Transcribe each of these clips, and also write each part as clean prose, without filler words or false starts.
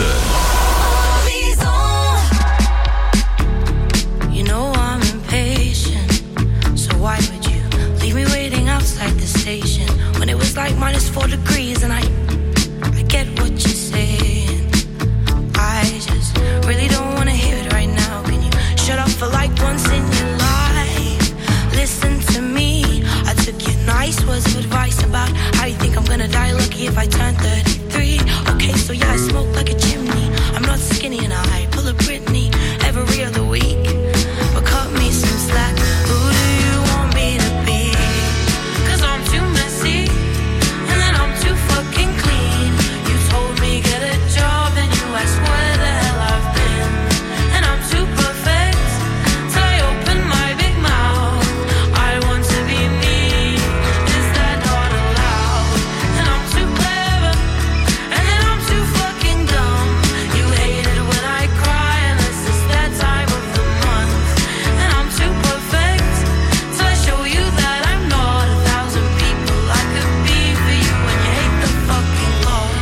You know I'm impatient, so why would you leave me waiting outside the station when it was like -4 degrees? And I get what you're saying. I just really don't wanna hear it right now. Can you shut up for like once in your life? Listen to me. I took your nice words of advice about how you think I'm gonna die lucky if I turn 33. Okay, so yeah, I smoke like a chimney. I'm not skinny and I pull a Britney every other week. But cut me some slack. Who do you want me to be? 'Cause I'm too messy and then I'm too fucking clean. You told me get a job and you asked where the hell I've been. And I'm too perfect till I open my big mouth. I want to be me. Is that not allowed? And I'm too clever and then I'm too fucking dumb. You hate it when I cry unless it's that time of the month. And I'm too perfect till I show you that I'm not 1,000 people I could be for you. And you hate the fucking Lord.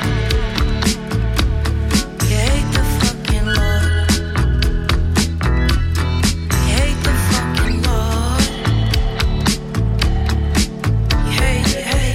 You hate the fucking Lord. You hate the fucking Lord. You hate.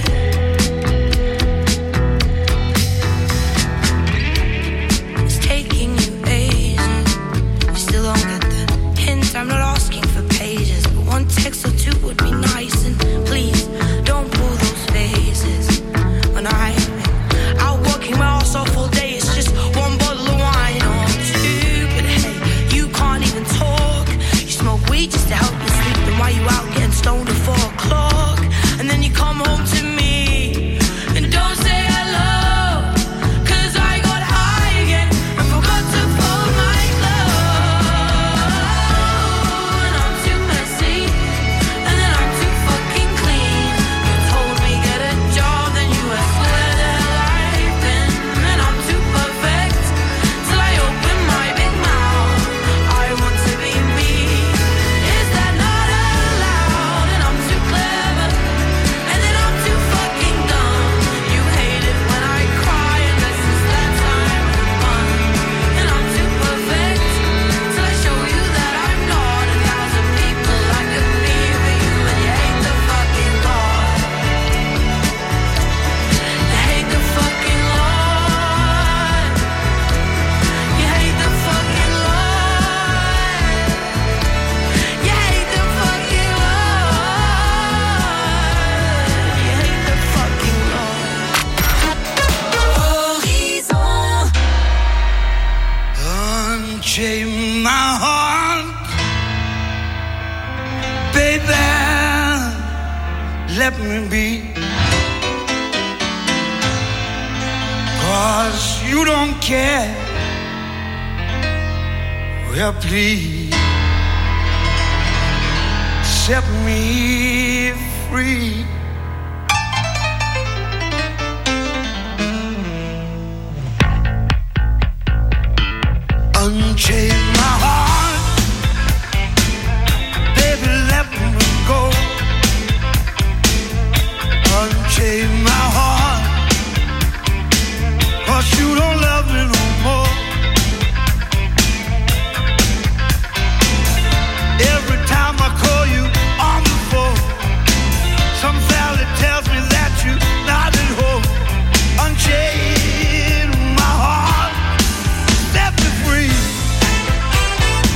It's taking you ages. You still don't get the hint. I'm not asking for pages, but one text or two would be nice. And please don't pull those faces. When I've been out working my ass off all day, it's just one bottle of wine or two. But hey, you can't even talk. You smoke weed just to help you sleep. Then why you out getting stoned at 4 o'clock? And then you come home to me and don't say hello. 'Cause I got high again and forgot to fold my clothes. And I'm too messy and then I'm too fucking clean. You told me get a job, then you asked where the hell I've been. And I'm too perfect till I open my big mouth. I want to be me. Is that not allowed? And I'm too clever and then I'm too fucking dumb. You hate it when I cry unless it's that time of the month. And I'm too perfect till I show you that I'm not 1,000 people I could be for you. And you hate the fucking Lord. You hate the fucking Lord. You hate the fucking Lord. You hate the fucking Lord. You hate the fucking Lord. Horizon. Unchain my heart, baby, let me be. 'Cause you don't care. Well, please set me free. Unchain my heart, baby, let me go. Unchain my heart, 'cause you don't love me no more. Every time I call you on the phone, some fella tells me that you're not at home. Unchain my heart, set me free.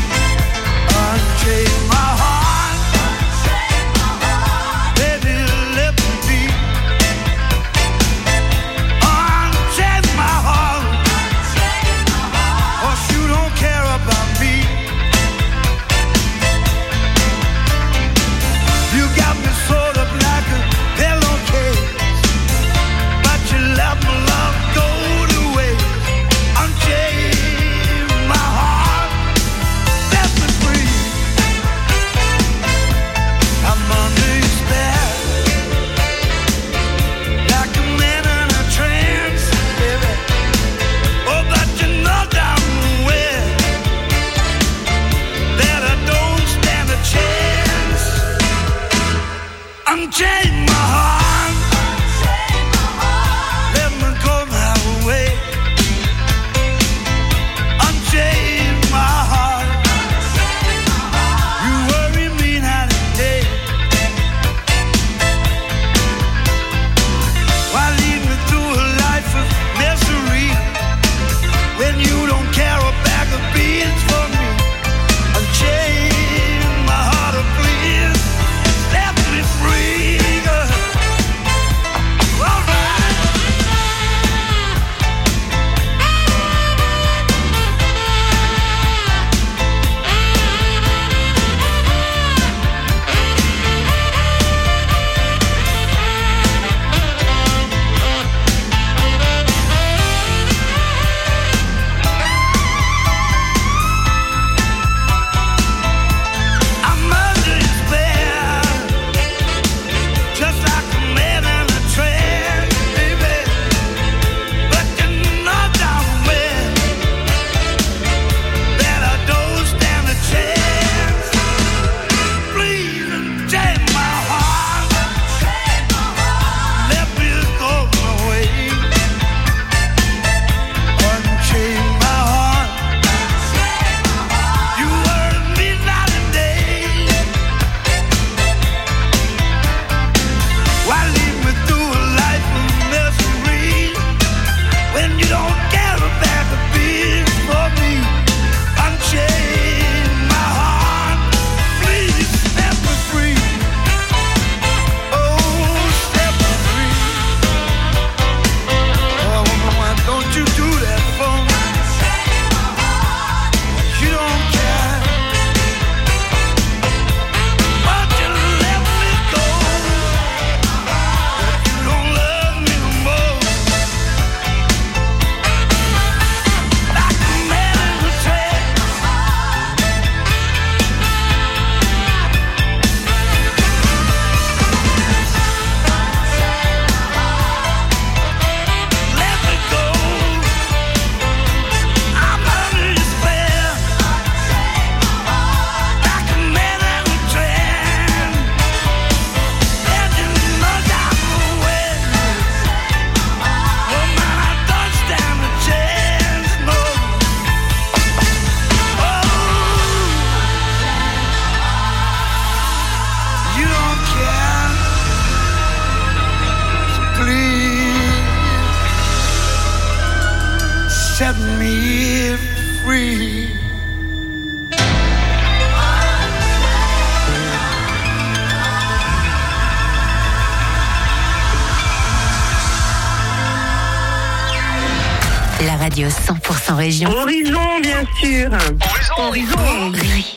radio 100% région. Horizon, bien sûr. Horizon.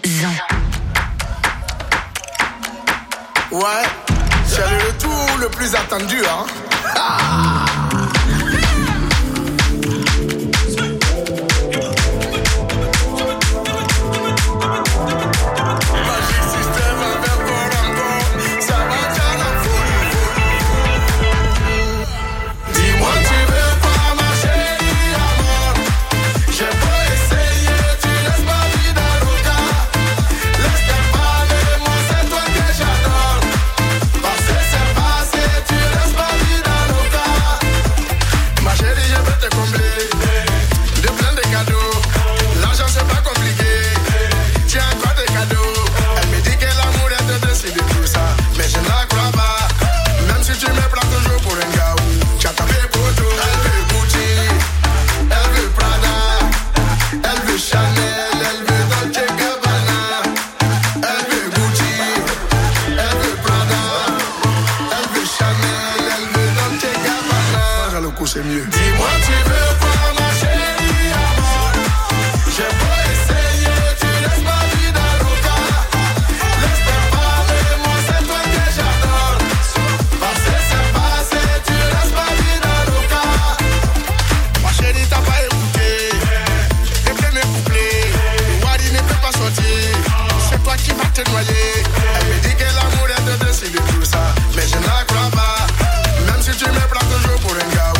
Ouais, c'est le retour le plus attendu, hein. Ah. C'est mieux. Dis-moi, tu veux voir ma chérie amor? J'ai beau essayer, tu laisses ma vie dans le cas. Laisse-moi parler, moi c'est toi que j'adore. Passé c'est passé, tu laisses ma vie dans le cas. Ma chérie t'as pas écouté les premiers couplets. Le wadi ne peut pas sortir, c'est toi qui vas te noyer. Elle me dit que l'amour est de décider tout ça, mais je n'en crois pas. Même si tu me prends toujours pour un gars.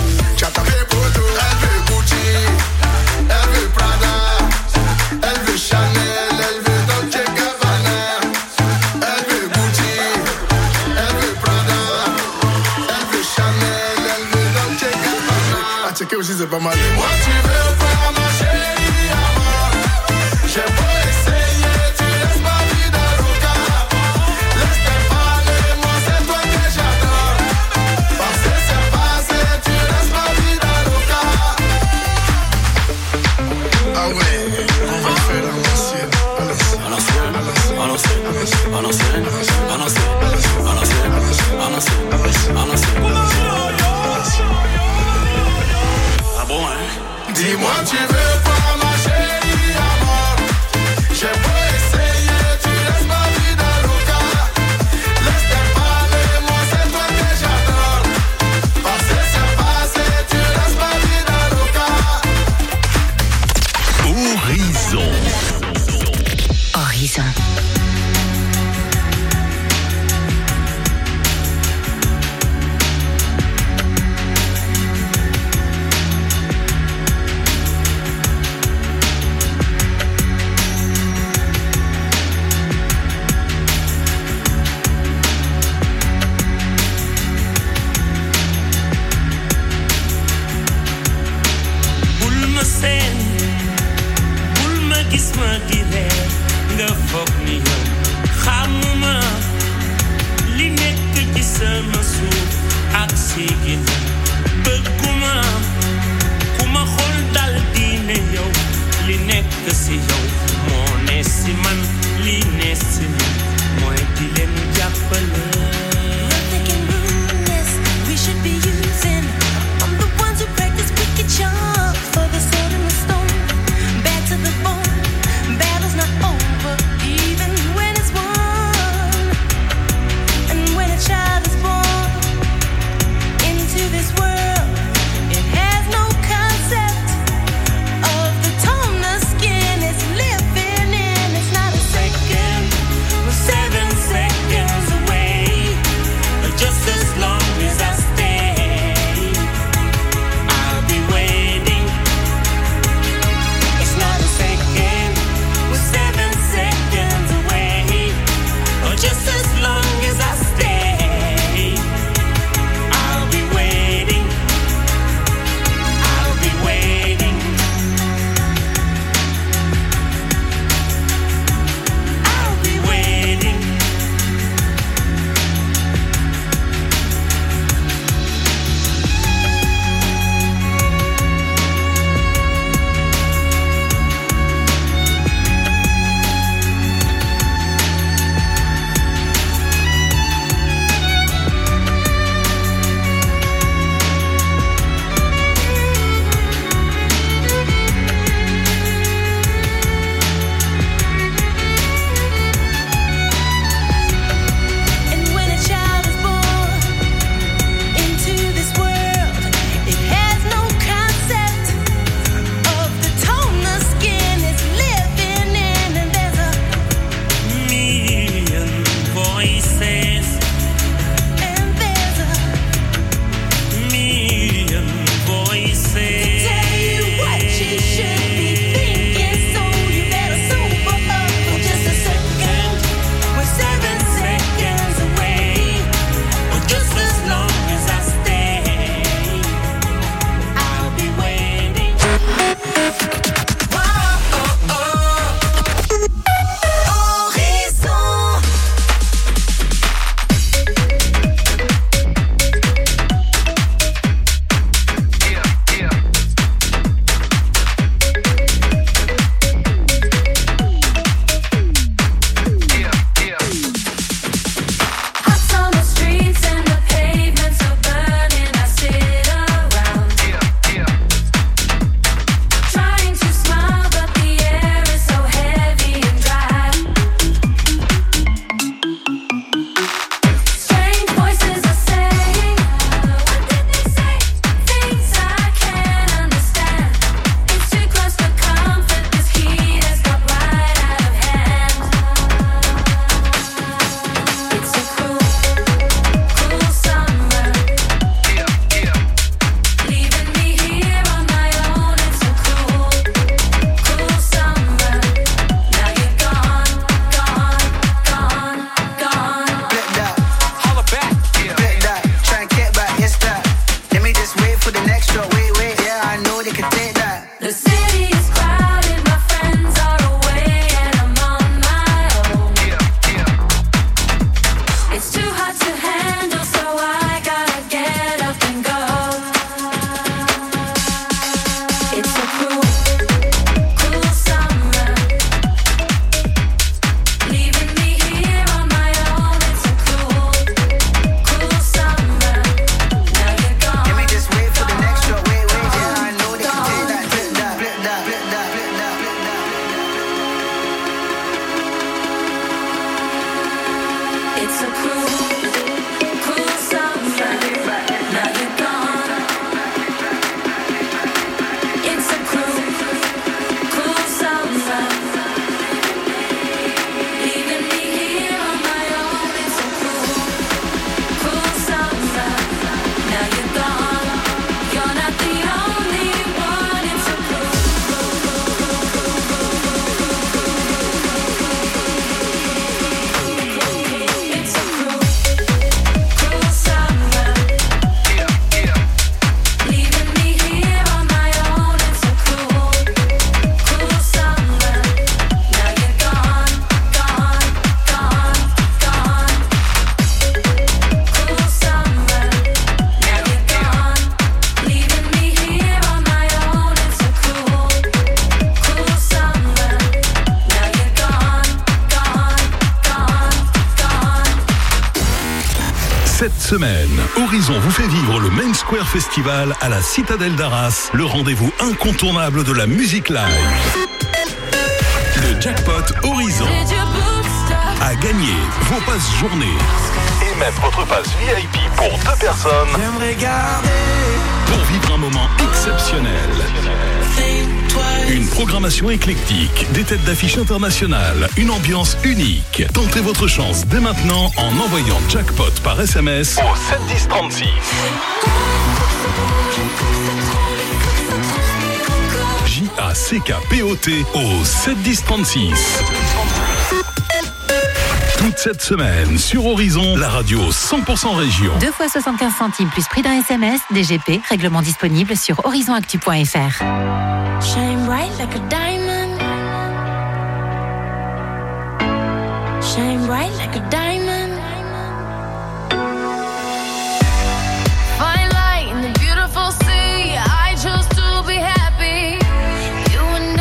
Elle veut Gucci, elle veut Prada, elle veut Chanel, elle veut Dolce Gabbana. Elle veut Gucci, elle veut Prada, elle veut Chanel, elle veut Dolce Gabbana. Ah, checker aussi c'est pas mal. Moi tu veux voir ma chérie amor? J'ai beau essayer, tu laisses ma vie dans le cas. Laisse-moi parler, moi c'est toi que j'adore. Passé c'est passé, tu laisses ma vie dans le cas. Ah ouais, on va faire à l'ancienne. Ah bon, hein? Dis-moi, tu veux voir ma chérie amor? J'ai beau essayer, tu laisses ma vie dans le cas. Laisse-moi parler, moi c'est toi que j'adore. Passé c'est passé, tu laisses ma vie dans le cas. Horizon. gis ma di reer nga foog ni yow xamuma li nekk ci sama suuf ak sigi na bëgguma ku ma xool dal di ne yow li nekk si yow moo ne si man li ne si man mooy di leen jàppale. We should be using. I'm the ones who practice wicked charm for the sword and the stone. Bad to the bone. Battle's not over, even when it's won. And when a child is born into this world, it has no concept of the tone the skin is living Cette semaine, Horizon vous fait vivre le Main Square Festival à la Citadelle d'Arras, le rendez-vous incontournable de la musique live. Le jackpot Horizon a gagné vos passes journée et même votre passe VIP pour 2 personnes pour vivre un moment exceptionnel. Une programmation éclectique, des têtes d'affiche internationales, une ambiance unique. Tentez votre chance dès maintenant en envoyant jackpot par SMS au 71036. JACKPOT au 71036. Toute cette semaine sur Horizon, la radio 100% région. 2 fois 75 centimes plus prix d'un SMS, DGP, règlement disponible sur horizonactu.fr. Shine bright like a diamond. Shine bright like a diamond. Fine light in the beautiful sea. I chose to be happy. You and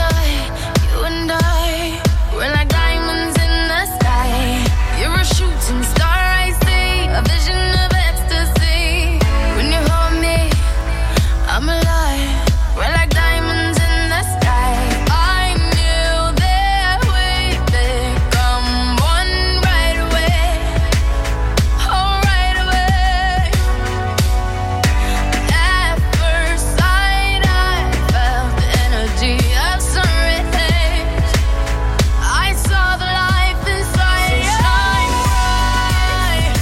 I, we're like diamonds in the sky. You're a shooting star, I see, a vision of ecstasy. When you hold me, I'm alive. We're like diamonds in the sky. I knew that we'd become one right away. Oh, right away. At first sight, I felt the energy of sun rays. I saw the life inside you. Shine bright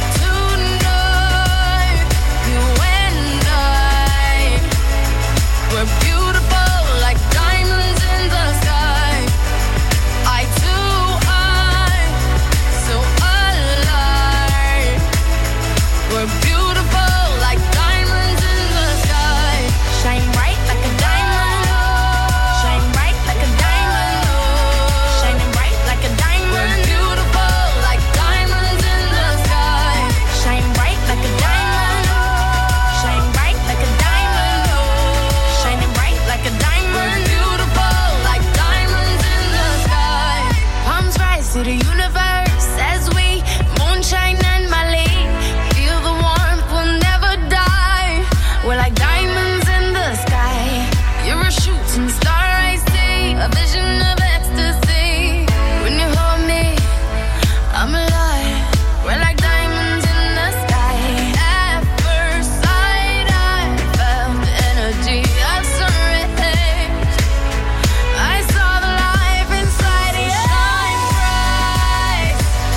tonight. You and I, we're beautiful like diamonds in the sky. Eye to eye, so alive. We're beautiful like diamonds in the sky. Shine bright like a diamond. Shine bright like a diamond. Shining bright like a diamond. We're beautiful like diamonds in the sky. Shine bright like a diamond. Shine bright like a diamond. Shining bright like a diamond. We're beautiful like diamonds in the sky. Palms rise to the universe as we moonshine and Mali. Feel the warmth, we'll never die. We're like diamonds in the sky. You're a shooting star, I see, a vision of ecstasy. When you hold me, I'm alive. We're like diamonds in the sky. At first sight, I felt the energy of sun rays. I saw the life inside you. Shine bright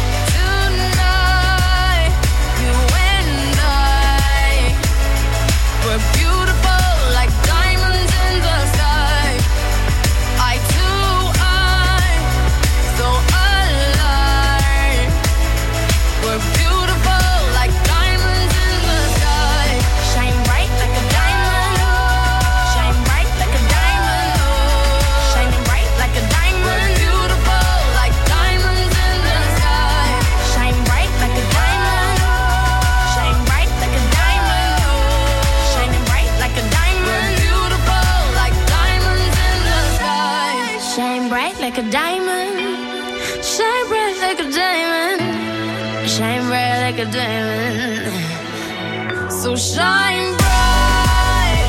tonight. You and I, we're beautiful like diamonds in the sky. Eye to eye, so alive. We're beautiful like diamonds in the sky. Shine bright like a diamond. Shine bright like a diamond. Shining bright like a diamond. We're beautiful like diamonds in the sky. Shine bright like a diamond. Shine bright like a diamond. Shining bright like a diamond. We're beautiful like diamonds in the sky. Shine bright like a diamond. Shine bright like a diamond. Shine bright like a diamond. So shine bright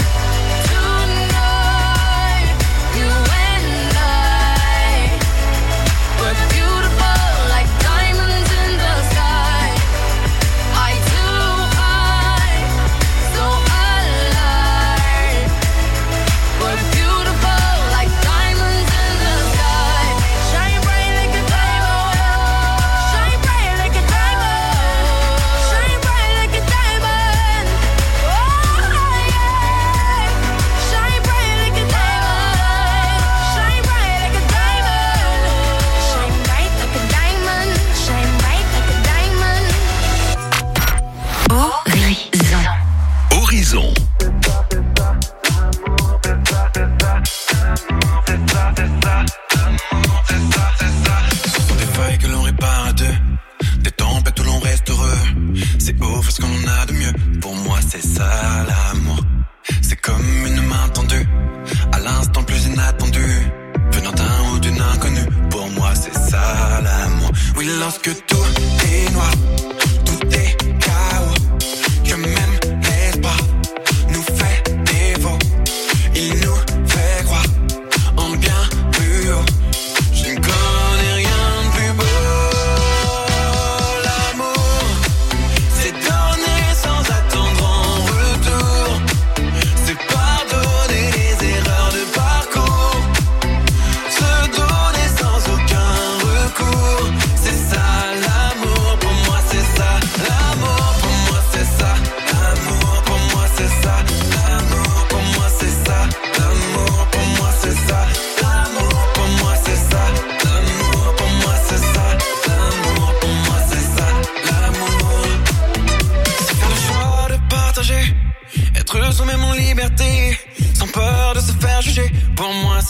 tonight. You and I, we're beautiful like diamonds in the sky. Eye to eye, so alive. We're beautiful like diamonds in the sky. Shine bright like a diamond. Shine bright like a diamond. Shine bright like a diamond. Oh yeah. Shine bright like a diamond. Shine bright like a diamond. Shine bright like a diamond. Shine bright like a diamond. Horizon. Horizon. Des feuilles que l'on répare à deux, des tempêtes où l'on reste heureux. C'est ouf ce qu'on a de mieux. Pour moi c'est ça l'amour. C'est comme une main tendue, à l'instant le plus inattendu, venant d'un ou d'une inconnue. Pour moi c'est ça l'amour. Oui, lorsque tout est noir, tout est chaos.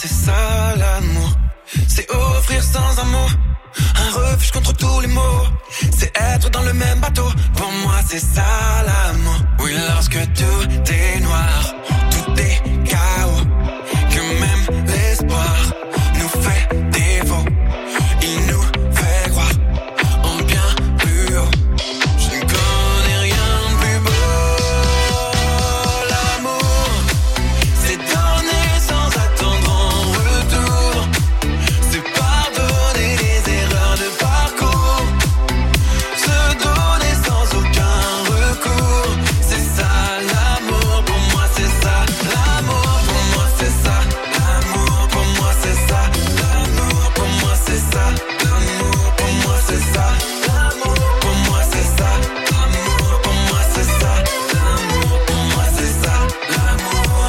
c'est ça l'amour. C'est offrir sans un mot un refuge contre tous les maux. C'est être dans le même bateau. Pour moi c'est ça l'amour. Oui, lorsque tout est noir, tout est chaos, que même l'espoir nous fait défaut. Il nous fait croire en bien plus haut. Je ne connais rien de plus beau. L'amour, c'est donner sans attendre en retour. C'est pardonner les erreurs de parcours. Se donner sans aucun recours. C'est ça l'amour, pour moi c'est ça. L'amour, pour moi c'est ça. L'amour, pour moi c'est ça. L'amour, pour moi c'est ça. L'amour, pour moi c'est ça. L'amour, pour moi c'est ça. L'amour, pour moi c'est ça. L'amour, pour moi c'est ça. L'amour.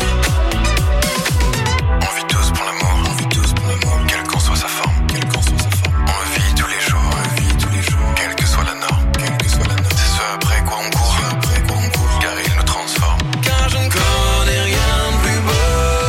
On vit tous pour l'amour, on vit tous pour l'amour, quelle qu'en soit sa forme, quelle qu'en soit sa forme. On le vit tous les jours, on le vit tous les jours, quelle que soit la norme, quelle que soit la norme. C'est ce après quoi on court, car il nous transforme. Car je ne connais rien de plus beau.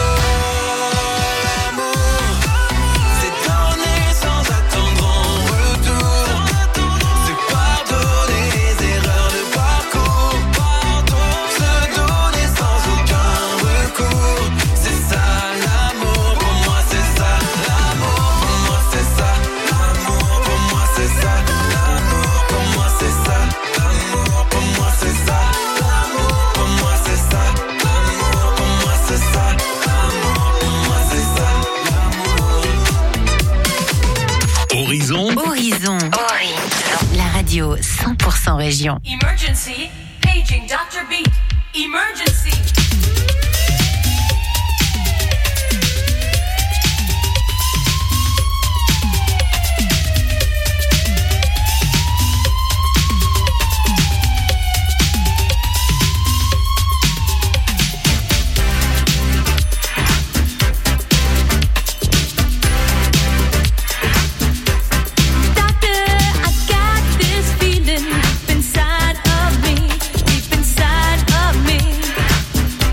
L'amour, c'est donner sans attendre en retour. C'est pardonner les erreurs de parcours. Se donner sans aucun recours. C'est ça l'amour, pour moi c'est ça. L'amour, pour moi c'est ça. L'amour, pour moi c'est ça. L'amour, pour moi c'est ça. L'amour, pour moi c'est ça. L'amour, pour moi c'est ça. L'amour, pour moi c'est ça. L'amour, pour moi c'est ça. Horizon. Horizon. La radio 100% région. Emergency, paging Dr. Beat. Emergency. Doctor, I got this feeling deep inside of me, deep inside of me.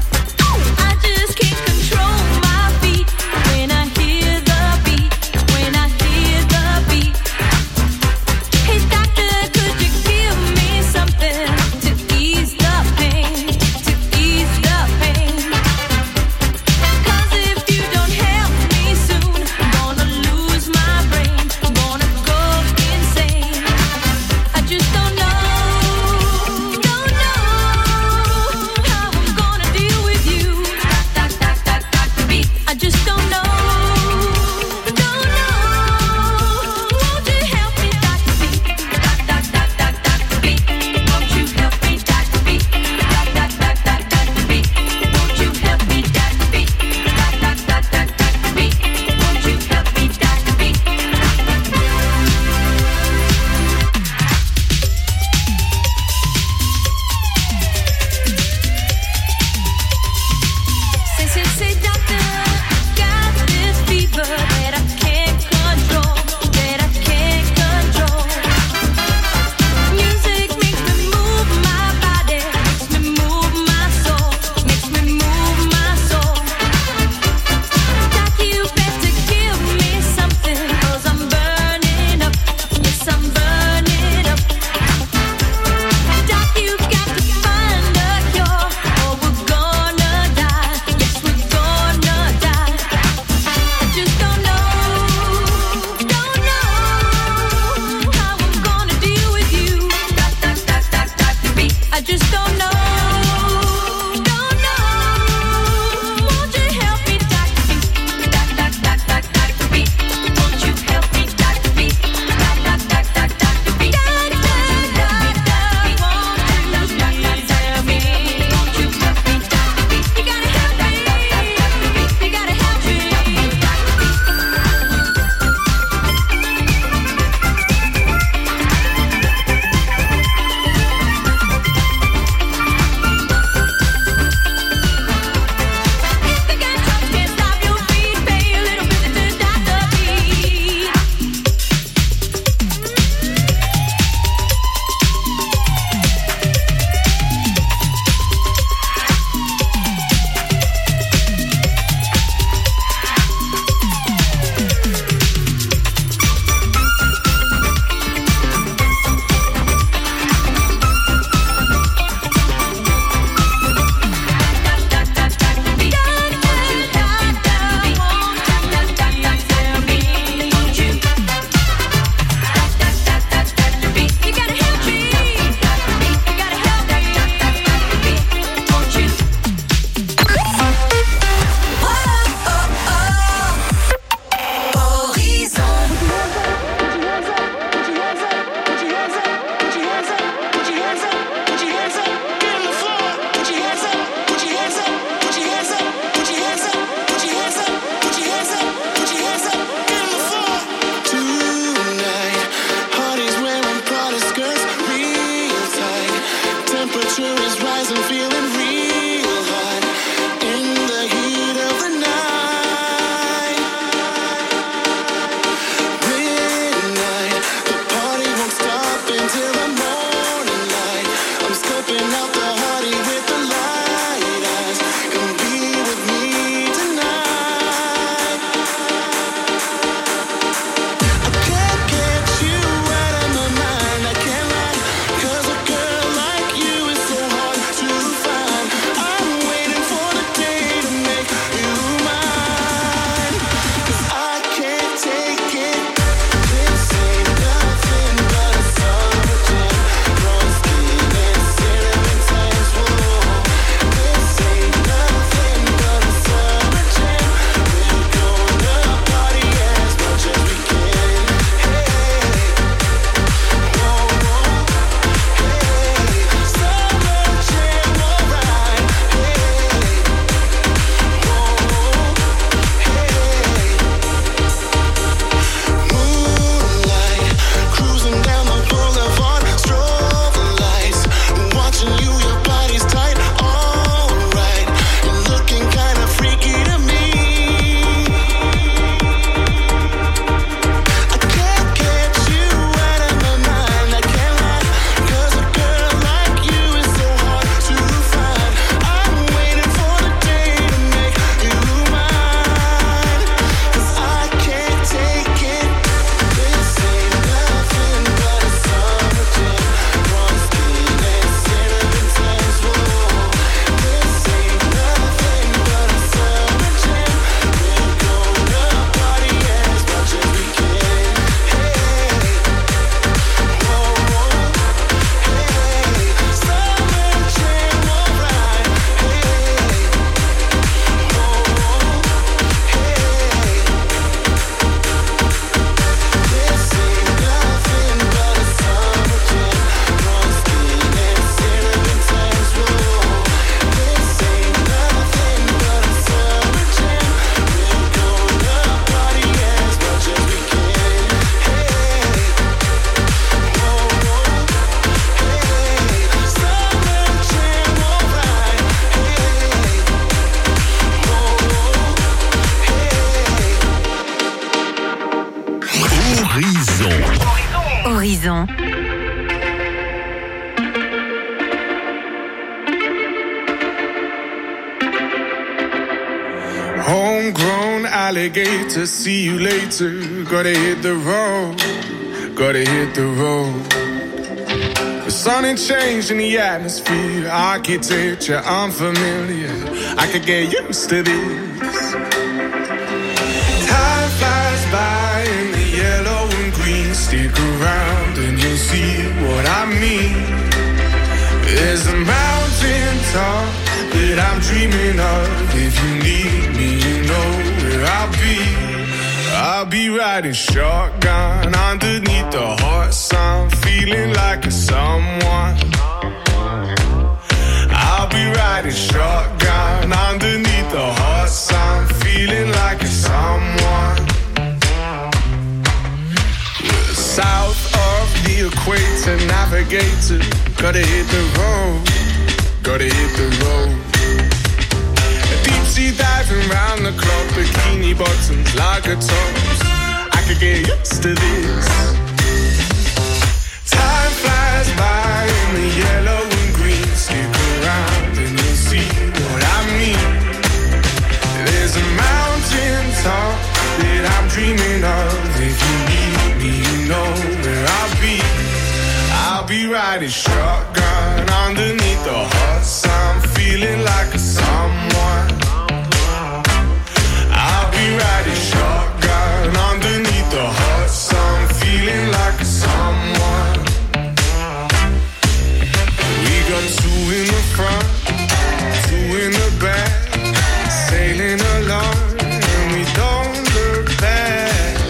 Horizon. Horizon. Homegrown alligator, see you later. Gotta hit the road, gotta hit the road. The sun ain't changed in the atmosphere, architecture unfamiliar. I could get used to this. Time flies by in the yellow and green. Stick around and you'll see what I mean. There's a mountain top that I'm dreaming of. If you need me, you know where I'll be. I'll be riding shotgun underneath the hot sun, feeling like a someone. I'll be riding shotgun underneath the hot sun, feeling like a someone. South of the equator, navigator, gotta hit the road, gotta hit the road. Deep sea diving round the clock, bikini bottoms, lager tops. I could get used to this. Time flies by in the yellow and green. Stick around and you'll see what I mean. There's a mountain top that I'm dreaming of. If you need me, you know where I'll be. I'll be riding shotgun underneath the hot sun, feeling like a someone. I'll be riding shotgun underneath the hot sun, feeling like a someone. We got two in the front, two in the back, sailing along, and we don't look back.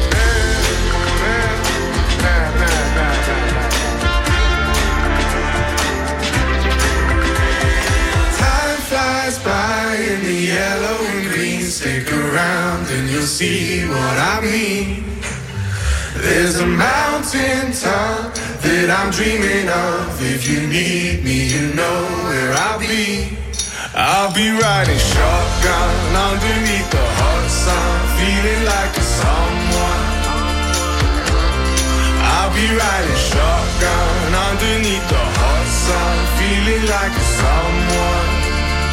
By in the yellow and green, stick around and you'll see what I mean. There's a mountain top that I'm dreaming of. If you need me, you know where I'll be. I'll be riding shotgun underneath the hot sun, feeling like a someone. I'll be riding shotgun underneath the hot sun, feeling like a someone.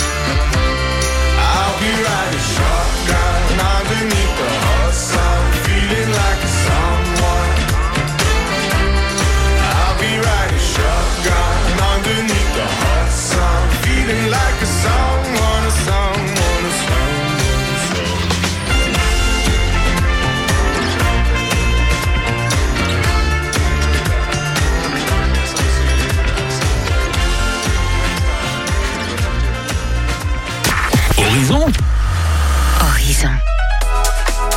I'll be riding shotgun underneath the hot sun, feeling like a someone. I'll be riding shotgun underneath the hot sun, feeling like a someone, a someone, a someone. Horizon. Horizon.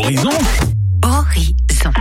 Horizon. Horizon.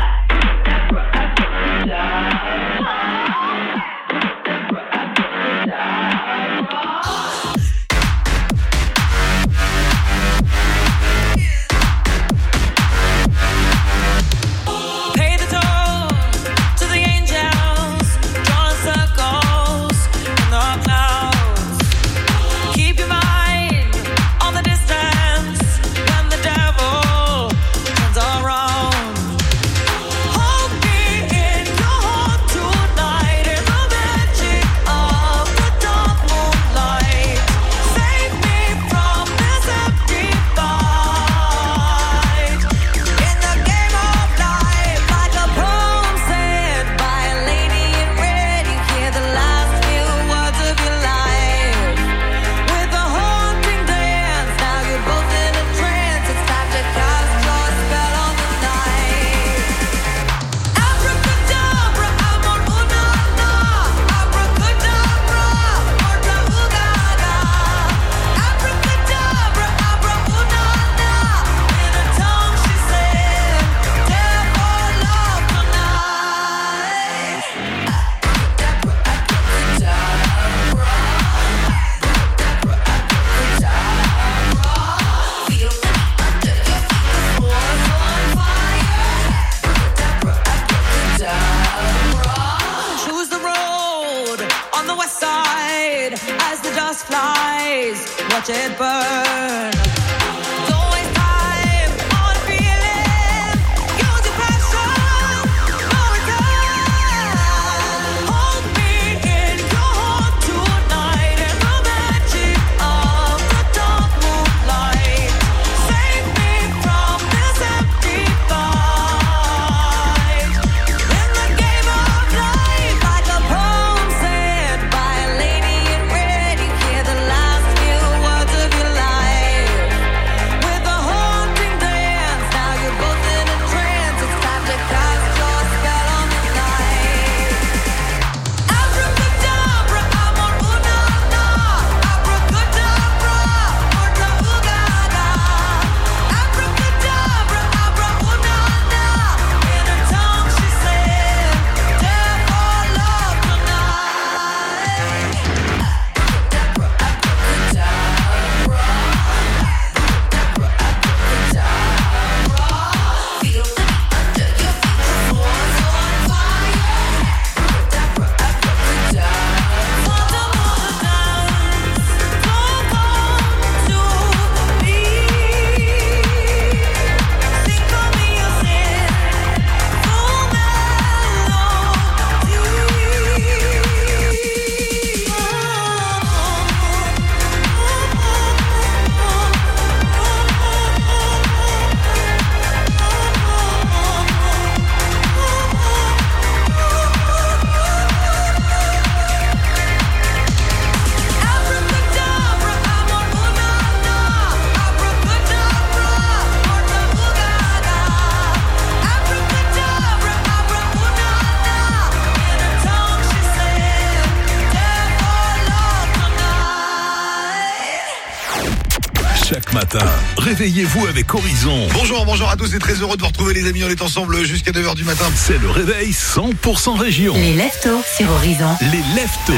Chaque matin, réveillez-vous avec Horizon. Bonjour à tous et très heureux de vous retrouver les amis, on est ensemble jusqu'à 9h du matin. C'est le réveil 100% région. Les leftos sur Horizon. Les leftos.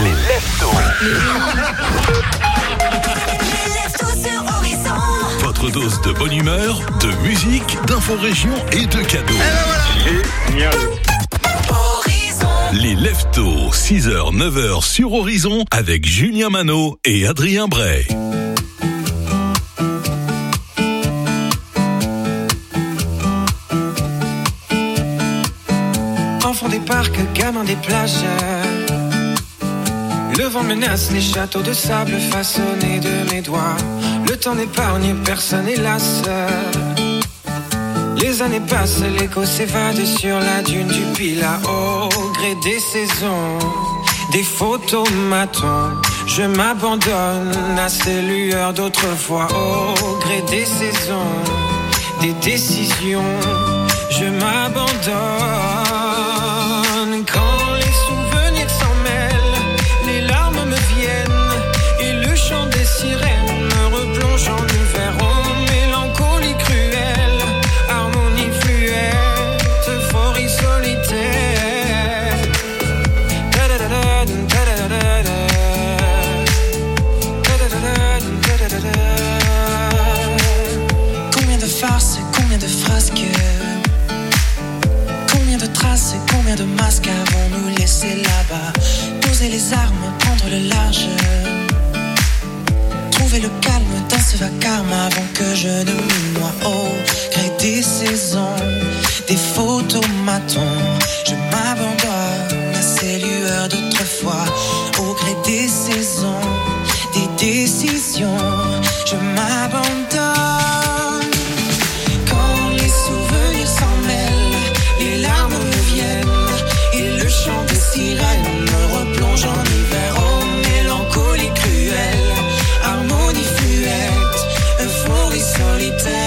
Sur Horizon. Votre dose de bonne humeur, de musique, d'infos région et de cadeaux. Génial. Les leftos, 6h, 9h sur Horizon avec Julien Manot et Adrien Bray. Enfant des parcs, gamin des plages. Le vent menace les châteaux de sable façonnés de mes doigts. Le temps n'épargne personne hélas. Les années passent, l'écho s'évade sur la dune du Pilat. Au gré des saisons, des photomatons, je m'abandonne à ces lueurs d'autrefois. Au gré des saisons, des décisions, je m'abandonne. Quand les souvenirs s'en mêlent, les larmes me viennent et le chant des sirènes me replonge en hiver. Oh, mélancolie cruelle, harmonie masques? Combien de traces et combien de masques avons-nous laissé là-bas? Poser les armes, prendre le large, trouver le calme dans ce vacarme avant que je ne me noie. Au gré des saisons, des photomatons, je m'abandonne à ces lueurs d'autrefois. Au gré des saisons, des décisions, je m'abandonne. Quand les souvenirs s'en mêlent, les larmes me viennent et le chant des sirènes me replonge en hiver. Oh, mélancolie cruelle, harmonie fluette, euphorie solitaire.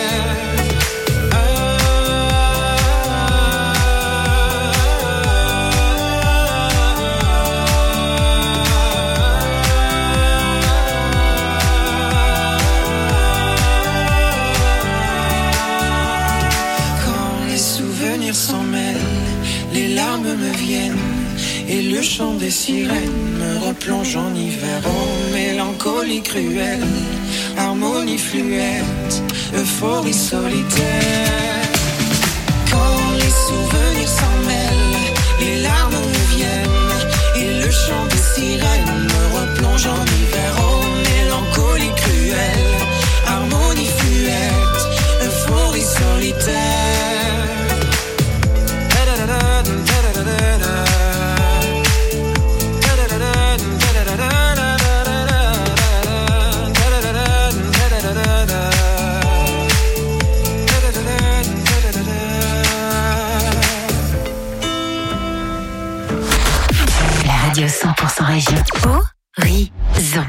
S'en mêlent, les larmes me viennent et le chant des sirènes me replonge en hiver. Oh, mélancolie cruelle, harmonie fluette, euphorie solitaire. Quand les souvenirs s'en mêlent, les larmes me viennent et le chant des sirènes me replonge en hiver. Oh, mélancolie cruelle, harmonie fluette, euphorie solitaire. La radio 100% région. Horizon.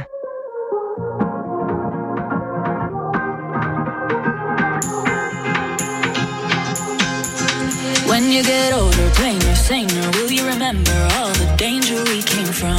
When you get older, plainer, saner, will you remember all the danger we came from?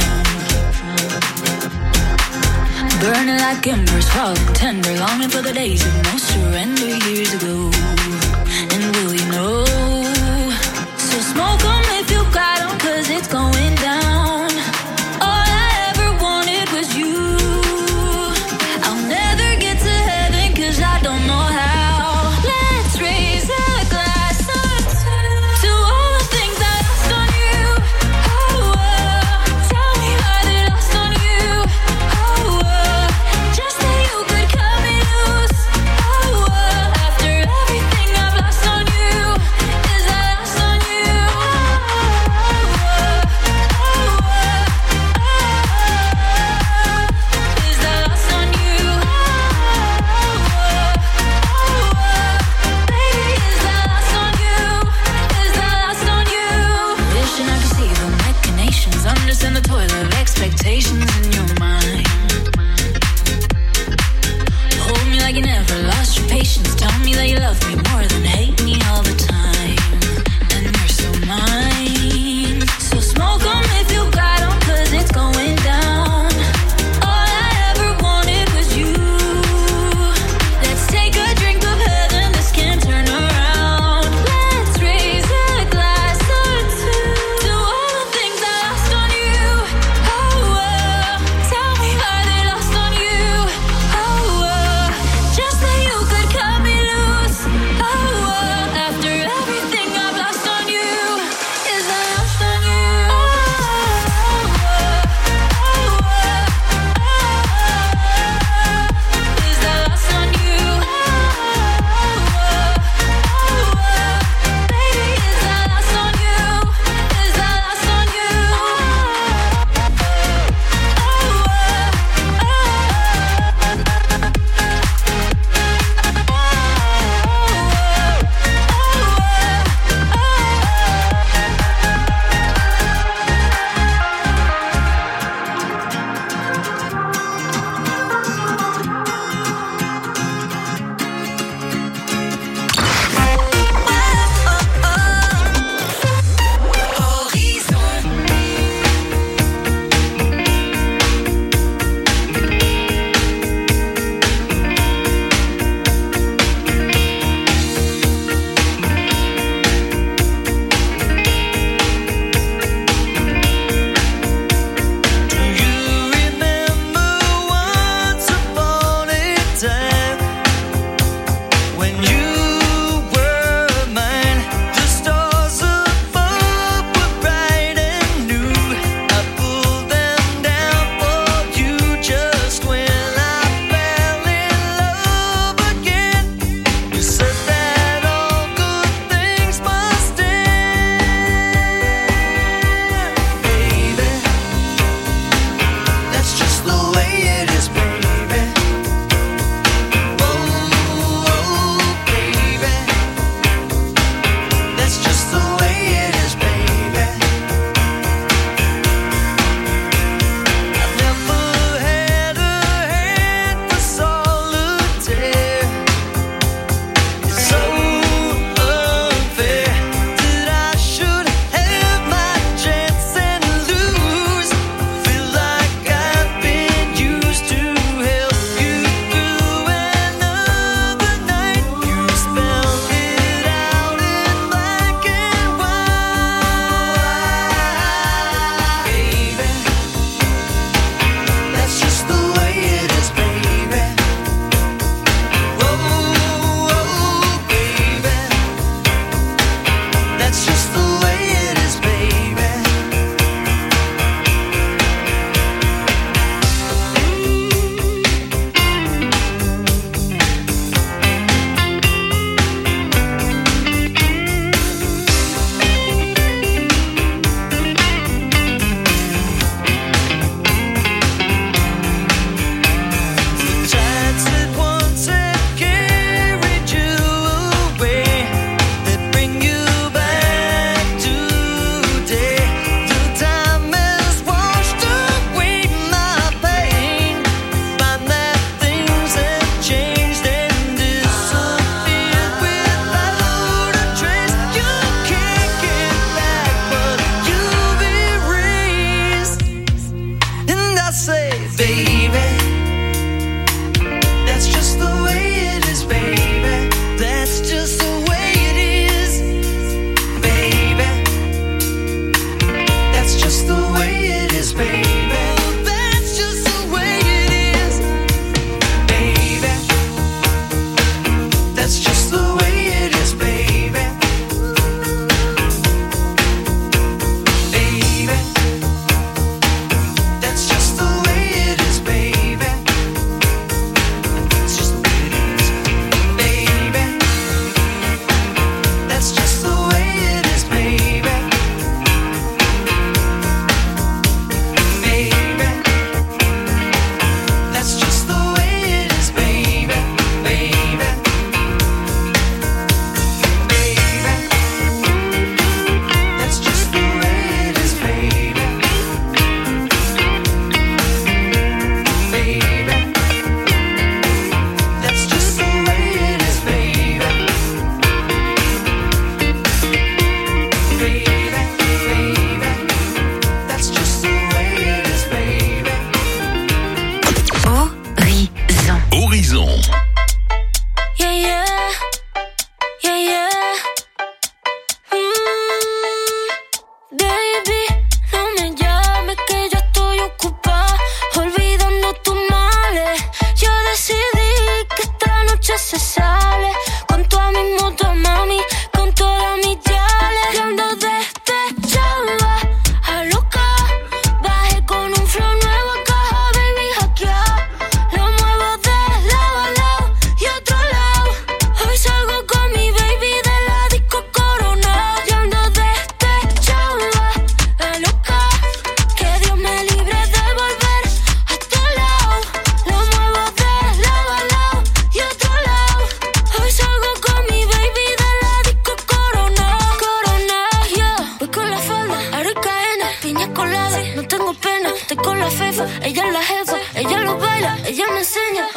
Burning like embers, falling tender, longing for the days of no surrender years ago. And will you know? So smoke 'em if you got 'em, 'cause it's going down. All I ever wanted was you. I'll never get to heaven 'cause I don't know how. Let's raise a glass to all the things I lost on you. Oh, tell me how they lost on you. Oh, just that you could cut me loose. Oh, after everything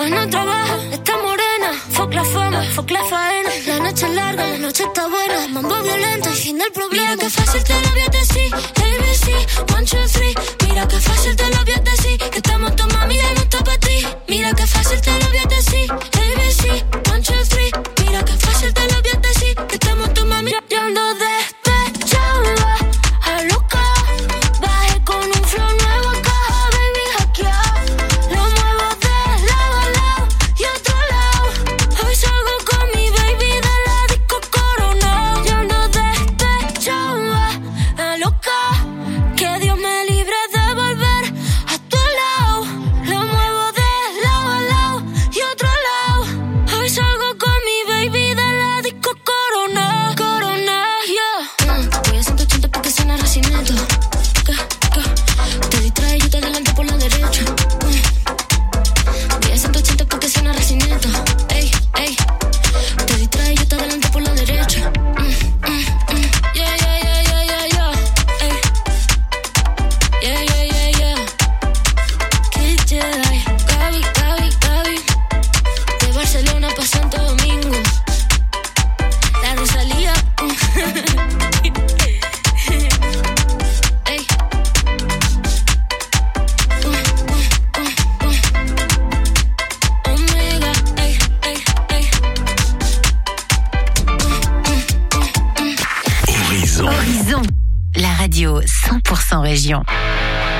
después no trabaja. Está morena, fuck la fama, fuck la faena. La noche es larga, la noche está buena. Mambo violento y fin del problema. Mira que fácil te lo voy a decir. ABC, 1, 2, 3. Mira que fácil te lo voy a decir. Que estamos tu mami ya no está para ti. Mira que fácil te lo voy a decir. ABC, 1, 2, 3. Mira que fácil te lo voy a decir. Que estamos tu mami ya ando despechada. A loca, bajé con un flow nuevo acá, baby, hackeado. Lo muevo de lado a lado y otro lado. Hoy salgo con mi baby de la disco Corona. Yo ando despechada, loca. Que Dios me libre de volver a tu lado. Lo muevo de lado a lado y otro lado. Hoy salgo con mi baby de la disco Corona. Corona, yeah. Voy a 180 porque suena Racimiento. Te distrae, yo te adelanto por la derecha. Voy a 180 porque suena Racimiento. Ey, ey. Te distrae, yo te adelanto por la derecha. Yeah, yeah, yeah, yeah, yeah, yeah. Ey. Yeah, yeah, yeah, yeah. Kid Jedi. Gaby, Gaby, Gaby. De Barcelona pa' Santo Domingo. La Rosalía. Ey. Omega, ey, ey, ey. Horizon. Horizon, la radio 100% région.